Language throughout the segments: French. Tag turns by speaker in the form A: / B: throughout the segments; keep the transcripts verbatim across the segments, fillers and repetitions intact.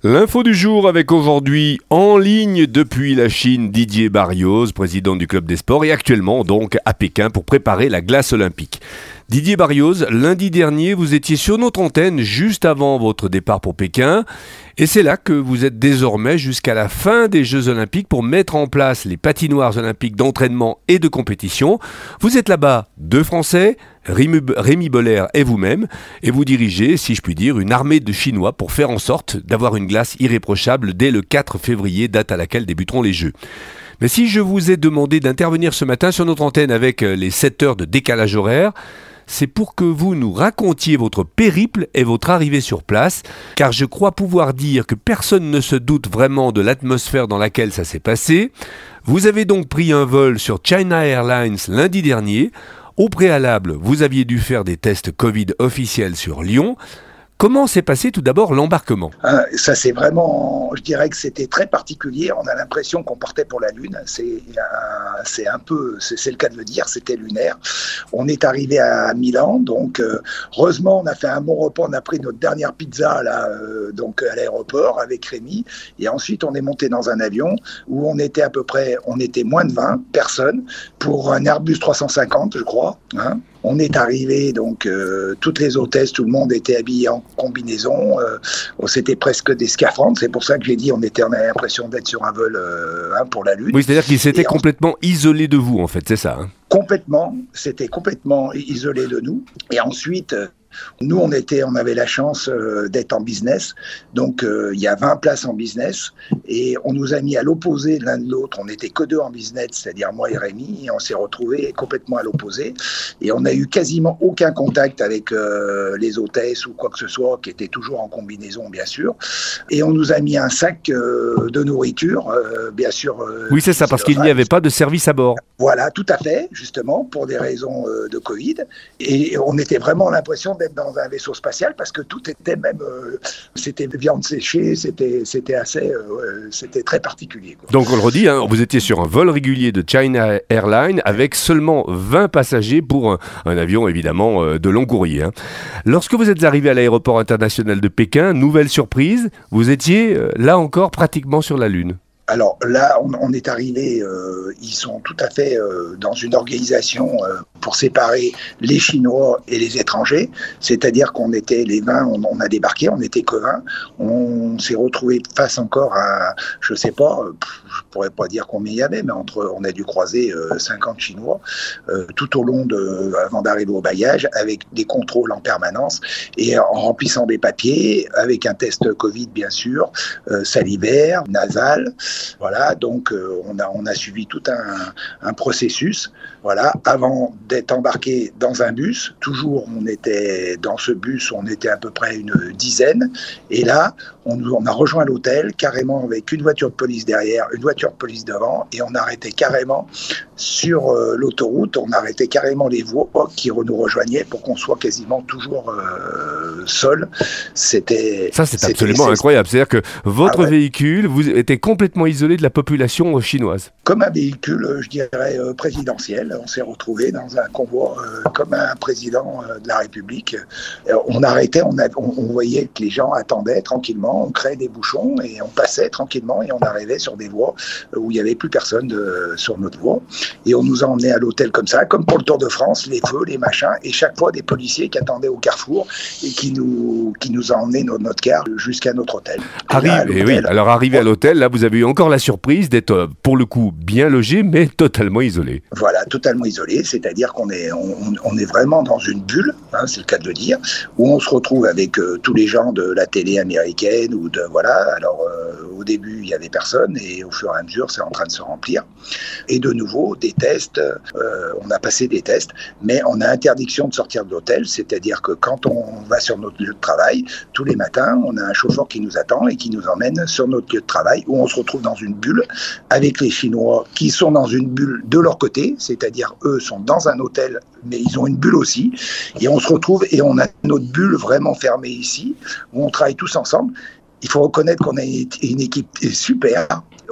A: L'info du jour avec aujourd'hui, en ligne depuis la Chine, Didier Barrioz, président du Club des Sports, et actuellement donc à Pékin pour préparer la glace olympique. Didier Barrioz, lundi dernier, vous étiez sur notre antenne juste avant votre départ pour Pékin. Et c'est là que vous êtes désormais jusqu'à la fin des Jeux Olympiques pour mettre en place les patinoires olympiques d'entraînement et de compétition. Vous êtes là-bas deux Français, Rémi, Rémi Boller et vous-même, et vous dirigez, si je puis dire, une armée de Chinois pour faire en sorte d'avoir une glace irréprochable dès le quatre février, date à laquelle débuteront les Jeux. Mais si je vous ai demandé d'intervenir ce matin sur notre antenne avec les sept heures de décalage horaire, c'est pour que vous nous racontiez votre périple et votre arrivée sur place, car je crois pouvoir dire que personne ne se doute vraiment de l'atmosphère dans laquelle ça s'est passé. Vous avez donc pris un vol sur China Airlines lundi dernier. Au préalable, vous aviez dû faire des tests Covid officiels sur Lyon. Comment s'est passé tout d'abord l'embarquement ?
B: euh, Ça c'est vraiment, je dirais que c'était très particulier. On a l'impression qu'on partait pour la Lune. C'est, euh, c'est un peu, c'est, c'est le cas de le dire, c'était lunaire. On est arrivé à Milan, donc euh, heureusement on a fait un bon repas. On a pris notre dernière pizza là, euh, donc à l'aéroport avec Rémi, et ensuite on est monté dans un avion où on était à peu près, on était moins de vingt personnes pour un Airbus trois cent cinquante, je crois. Hein. On est arrivé, donc euh, toutes les hôtesses, tout le monde était habillé en combinaison. Euh, c'était presque des scaphandres. C'est pour ça que j'ai dit, on était, on avait l'impression d'être sur un vol euh, hein, pour la Lune.
A: Oui, c'est-à-dire qu'ils s'étaient
B: Et
A: complètement en... isolés de vous, en fait, c'est ça. Hein.
B: Complètement, c'était complètement isolé de nous. Et ensuite, euh, nous, on était, on avait la chance euh, d'être en business. Donc, euh, il y a vingt places en business. Et on nous a mis à l'opposé l'un de l'autre. On n'était que deux en business, c'est-à-dire moi et Rémi. Et on s'est retrouvés complètement à l'opposé. Et on n'a eu quasiment aucun contact avec euh, les hôtesses ou quoi que ce soit, qui étaient toujours en combinaison, bien sûr. Et on nous a mis un sac euh, de nourriture, euh, bien sûr. Euh,
A: oui, c'est ça, parce qu'il n'y avait pas de service à bord.
B: Voilà, tout à fait, justement, pour des raisons euh, de Covid. Et on était vraiment l'impression d'être dans un vaisseau spatial, parce que tout était même, euh, c'était viande séchée, c'était, c'était assez, euh, c'était très particulier, quoi.
A: Donc on le redit, hein, vous étiez sur un vol régulier de China Airlines avec seulement vingt passagers pour un, un avion évidemment euh, de long courrier. Hein. Lorsque vous êtes arrivé à l'aéroport international de Pékin, nouvelle surprise, vous étiez euh, là encore pratiquement sur la Lune.
B: Alors là, on, on est arrivé, euh, ils sont tout à fait euh, dans une organisation euh, pour séparer les Chinois et les étrangers. C'est-à-dire qu'on était les vingt, on, on a débarqué, on n'était que vingt. On s'est retrouvés face encore à, je sais pas, je pourrais pas dire combien il y avait, mais entre, on a dû croiser euh, cinquante Chinois euh, tout au long de, avant d'arriver au bagage, avec des contrôles en permanence et en remplissant des papiers, avec un test Covid bien sûr, euh, salivaire, nasal. Voilà, donc euh, on a on a suivi tout un, un processus. Voilà, avant d'être embarqué dans un bus, toujours on était dans ce bus, on était à peu près une dizaine. Et là, on, on a rejoint l'hôtel carrément avec une voiture de police derrière, une voiture de police devant, et on arrêtait carrément sur euh, l'autoroute. On arrêtait carrément les voies qui nous rejoignaient pour qu'on soit quasiment toujours euh, seul. C'était
A: ça, c'est
B: c'était,
A: absolument
B: c'est,
A: incroyable. C'est-à-dire que votre
B: ah ouais.
A: véhicule, vous était complètement isolé de la population chinoise.
B: Comme un véhicule, je dirais, euh, présidentiel. On s'est retrouvés dans un convoi euh, comme un président euh, de la République. Euh, on arrêtait, on, a, on, on voyait que les gens attendaient tranquillement, on créait des bouchons et on passait tranquillement et on arrivait sur des voies où il n'y avait plus personne de, sur notre voie. Et on nous a emmenés à l'hôtel comme ça, comme pour le Tour de France, les feux, les machins, et chaque fois des policiers qui attendaient au carrefour et qui nous, qui nous ont emmenés notre, notre car jusqu'à notre hôtel. Et
A: Arrive,
B: là,
A: et oui. Alors arrivé à l'hôtel, là vous avez eu encore la surprise d'être pour le coup bien logé, mais totalement isolé.
B: Voilà, totalement isolé, c'est-à-dire qu'on est, on, on est vraiment dans une bulle, hein, c'est le cas de le dire, où on se retrouve avec euh, tous les gens de la télé américaine ou de voilà. Alors euh, au début il y avait personne et au fur et à mesure c'est en train de se remplir. Et de nouveau des tests, euh, on a passé des tests, mais on a interdiction de sortir de l'hôtel, c'est-à-dire que quand on va sur notre lieu de travail, tous les matins on a un chauffeur qui nous attend et qui nous emmène sur notre lieu de travail où on se retrouve dans une bulle avec les Chinois qui sont dans une bulle de leur côté, c'est-à-dire eux sont dans un hôtel mais ils ont une bulle aussi et on se retrouve et on a notre bulle vraiment fermée ici où on travaille tous ensemble. Il faut reconnaître qu'on a une équipe super.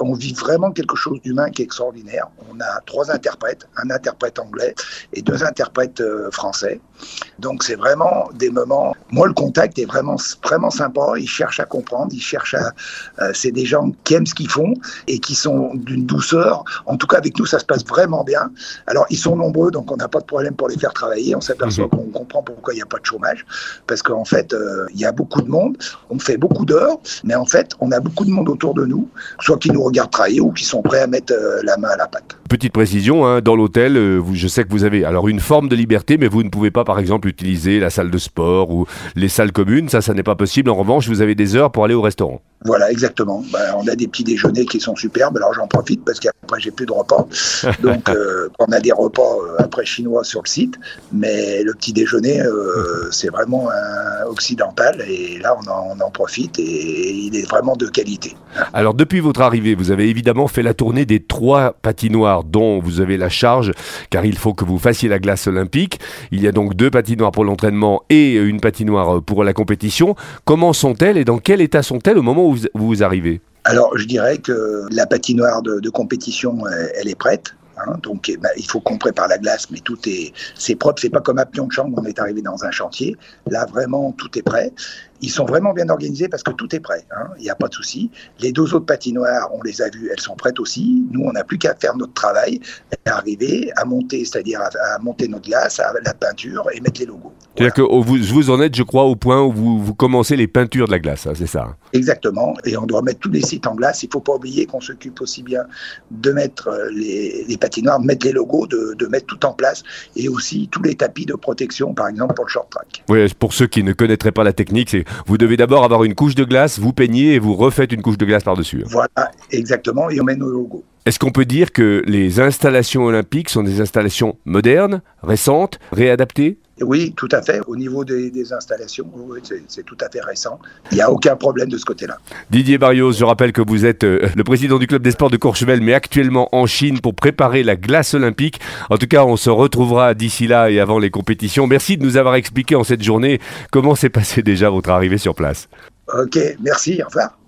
B: on vit vraiment quelque chose d'humain qui est extraordinaire. On a trois interprètes, un interprète anglais et deux interprètes euh, français. Donc c'est vraiment des moments. Moi, le contact est vraiment vraiment sympa. Ils cherchent à comprendre, ils cherchent à. Euh, c'est des gens qui aiment ce qu'ils font et qui sont d'une douceur. En tout cas, avec nous, ça se passe vraiment bien. Alors, ils sont nombreux, donc on n'a pas de problème pour les faire travailler. On s'aperçoit mmh. qu'on comprend pourquoi il n'y a pas de chômage, parce qu'en fait, euh, il y a beaucoup de monde. On fait beaucoup d'heures, mais en fait, on a beaucoup de monde autour de nous, soit qui nous regardent travailler ou qui sont prêts à mettre euh, la main à la pâte.
A: Petite précision, hein, dans l'hôtel, euh, vous, je sais que vous avez alors une forme de liberté, mais vous ne pouvez pas, par exemple, utiliser la salle de sport ou les salles communes. Ça, ça n'est pas possible. En revanche, vous avez des heures pour aller au restaurant.
B: Voilà, exactement. Ben, on a des petits déjeuners qui sont superbes. Alors j'en profite parce qu'après j'ai plus de repas. Donc euh, on a des repas euh, après chinois sur le site, mais le petit déjeuner euh, c'est vraiment un occidental et là on en, on en profite et il est vraiment de qualité.
A: Alors depuis votre arrivée, vous avez évidemment fait la tournée des trois patinoires dont vous avez la charge, car il faut que vous fassiez la glace olympique. Il y a donc deux patinoires pour l'entraînement et une patinoire pour la compétition. Comment sont-elles et dans quel état sont-elles au moment où vous, vous arrivez ?
B: Alors, je dirais que la patinoire de, de compétition, elle est prête. Hein, donc, bah, il faut qu'on prépare la glace, mais tout est, c'est propre. C'est pas comme à Pyeongchang, on est arrivé dans un chantier. Là, vraiment, tout est prêt. Ils sont vraiment bien organisés parce que tout est prêt. Hein, il n'y a pas de souci. Les deux autres patinoires, on les a vues, elles sont prêtes aussi. Nous, on n'a plus qu'à faire notre travail, à arriver à monter, c'est-à-dire à, à monter notre glace, à la peinture et mettre les logos.
A: C'est-à-dire voilà. que vous, vous en êtes, je crois, au point où vous, vous commencez les peintures de la glace, hein, c'est ça?
B: Exactement. Et on doit mettre tous les sites en glace. Il ne faut pas oublier qu'on s'occupe aussi bien de mettre les, les patinoires, de mettre les logos, de, de mettre tout en place et aussi tous les tapis de protection, par exemple, pour le short track.
A: Oui, pour ceux qui ne connaîtraient pas la technique, c'est vous devez d'abord avoir une couche de glace, vous peignez et vous refaites une couche de glace par-dessus.
B: Voilà, exactement, et on met nos logos.
A: Est-ce qu'on peut dire que les installations olympiques sont des installations modernes, récentes, réadaptées ?
B: Oui, tout à fait. Au niveau des, des installations, oui, c'est, c'est tout à fait récent. Il n'y a aucun problème de ce côté-là.
A: Didier Barrios, je rappelle que vous êtes euh, le président du club des sports de Courchevel, mais actuellement en Chine pour préparer la glace olympique. En tout cas, on se retrouvera d'ici là et avant les compétitions. Merci de nous avoir expliqué en cette journée comment s'est passée déjà votre arrivée sur place.
B: Ok, merci, au revoir.